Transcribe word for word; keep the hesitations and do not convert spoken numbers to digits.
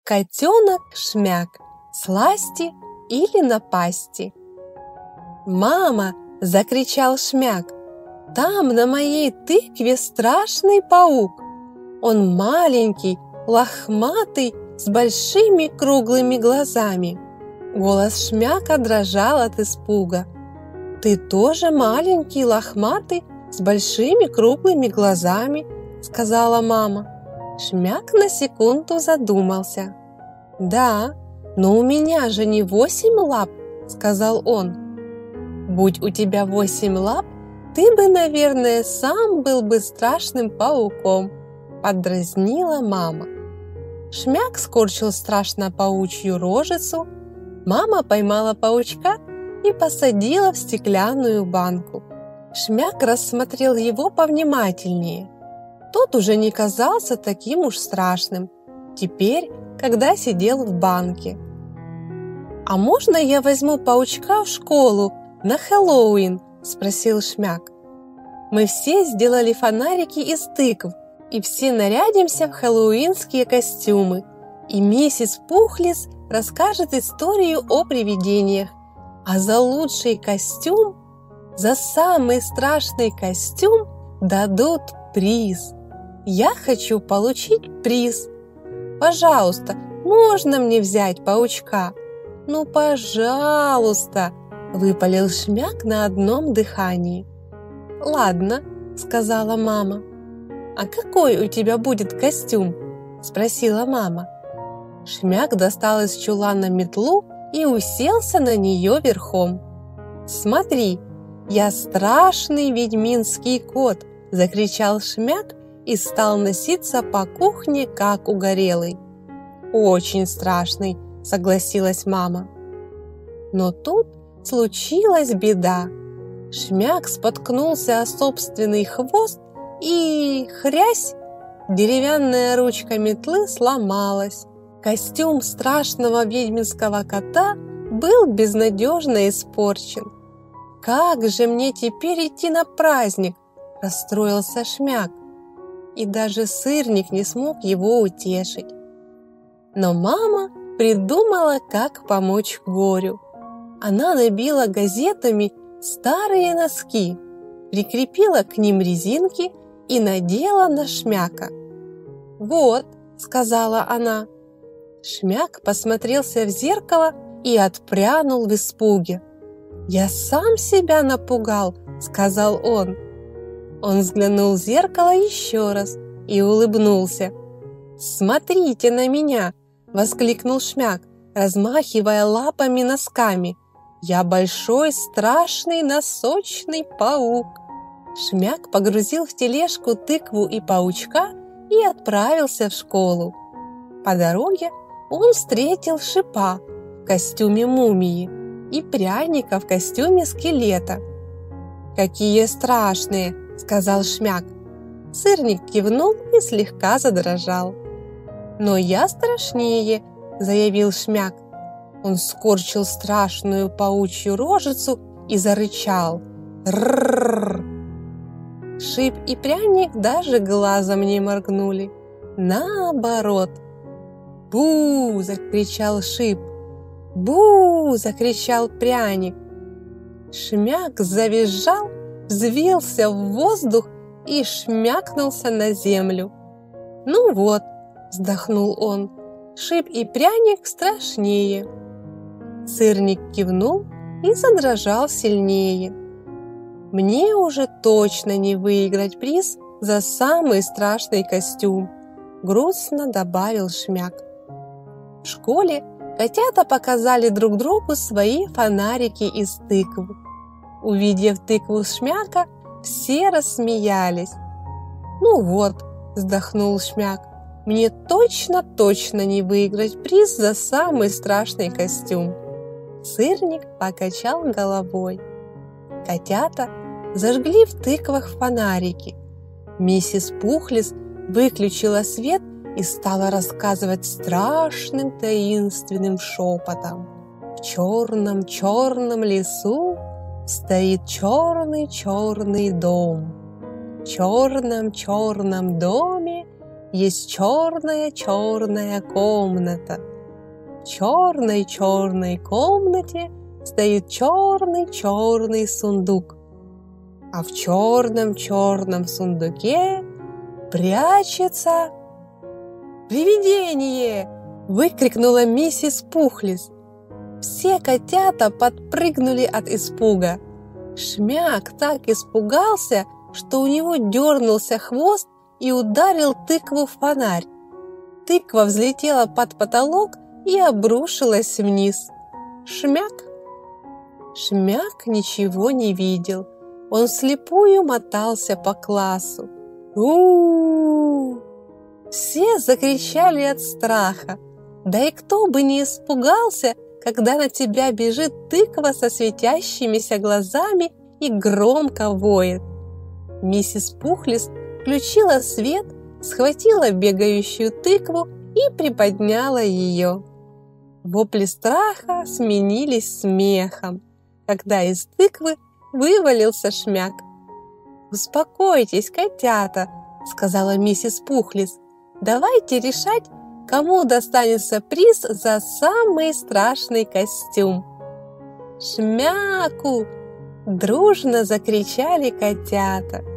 Котенок Шмяк. Сласти или напасти? «Мама!» – закричал Шмяк. «Там на моей тыкве страшный паук! Он маленький, лохматый, с большими круглыми глазами!» Голос Шмяка дрожал от испуга. «Ты тоже маленький, лохматый, с большими круглыми глазами?» – сказала мама. Шмяк на секунду задумался. «Да, но у меня же не восемь лап», – сказал он. «Будь у тебя восемь лап, ты бы, наверное, сам был бы страшным пауком», – поддразнила мама. Шмяк скорчил страшно паучью рожицу. Мама поймала паучка и посадила в стеклянную банку. Шмяк рассмотрел его повнимательнее. Тот уже не казался таким уж страшным, теперь, когда сидел в банке. «А можно я возьму паучка в школу на Хэллоуин?» – спросил Шмяк. «Мы все сделали фонарики из тыкв, и все нарядимся в хэллоуинские костюмы, и миссис Пухлис расскажет историю о привидениях, а за лучший костюм, за самый страшный костюм дадут приз. Я хочу получить приз. Пожалуйста, можно мне взять паучка? Ну, пожалуйста!» – выпалил Шмяк на одном дыхании. «Ладно», – сказала мама. «А какой у тебя будет костюм?» – спросила мама. Шмяк достал из чулана метлу и уселся на нее верхом. «Смотри, я страшный ведьминский кот!» – закричал Шмяк и стал носиться по кухне, как угорелый. «Очень страшный», – согласилась мама. Но тут случилась беда. Шмяк споткнулся о собственный хвост и, хрясь, деревянная ручка метлы сломалась. Костюм страшного ведьминского кота был безнадежно испорчен. «Как же мне теперь идти на праздник?» – расстроился Шмяк. И даже сырник не смог его утешить. Но мама придумала, как помочь горю. Она набила газетами старые носки, прикрепила к ним резинки и надела на Шмяка. «Вот», – сказала она. Шмяк посмотрелся в зеркало и отпрянул в испуге. «Я сам себя напугал», – сказал он. Он взглянул в зеркало еще раз и улыбнулся. «Смотрите на меня!» – воскликнул Шмяк, размахивая лапами носками. «Я большой, страшный, носочный паук!» Шмяк погрузил в тележку тыкву и паучка и отправился в школу. По дороге он встретил Шипа в костюме мумии и Пряника в костюме скелета. «Какие страшные!» – сказал Шмяк. Сырник кивнул и слегка задрожал. «Но я страшнее!» – заявил Шмяк. Он скорчил страшную паучью рожицу и зарычал. «Рррррр!» Шип и Пряник даже глазом не моргнули. Наоборот. «Бу!» – закричал Шип. «Бу!» – закричал Пряник. Шмяк завизжал, взвился в воздух и шмякнулся на землю. «Ну вот», – вздохнул он, – «Шип и Пряник страшнее». Сырник кивнул и задрожал сильнее. «Мне уже точно не выиграть приз за самый страшный костюм», – грустно добавил Шмяк. В школе котята показали друг другу свои фонарики из тыкв. Увидев тыкву Шмяка, все рассмеялись. «Ну вот», – вздохнул Шмяк, – «мне точно-точно не выиграть приз за самый страшный костюм». Сырник покачал головой. Котята зажгли в тыквах фонарики. Миссис Пухлис выключила свет и стала рассказывать страшным таинственным шепотом. В черном-черном лесу стоит черный-черный дом. В черном-черном доме есть черная-черная комната. В черной-черной комнате стоит черный-черный сундук, а в черном-черном сундуке прячется привидение!» – выкрикнула миссис Пухлис. Все котята подпрыгнули от испуга. Шмяк так испугался, что у него дернулся хвост и ударил тыкву в фонарь. Тыква взлетела под потолок и обрушилась вниз. Шмяк! Шмяк ничего не видел. Он вслепую мотался по классу. У-у-у! Все закричали от страха. Да и кто бы не испугался, когда на тебя бежит тыква со светящимися глазами и громко воет. Миссис Пухлис включила свет, схватила бегающую тыкву и приподняла ее. Вопли страха сменились смехом, когда из тыквы вывалился Шмяк. «Успокойтесь, котята», — сказала миссис Пухлис. «Давайте решать, кому достанется приз за самый страшный костюм». «Шмяку!» – дружно закричали котята.